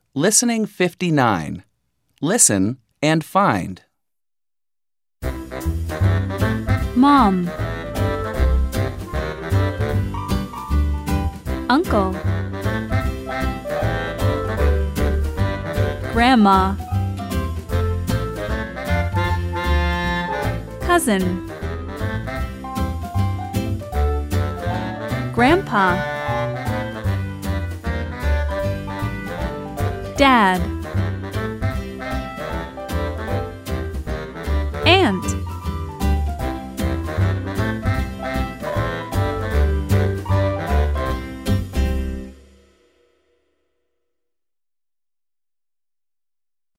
Listening 59. Listen and find. Mom, Uncle, Grandma, Cousin, Grandpa, Dad, Aunt.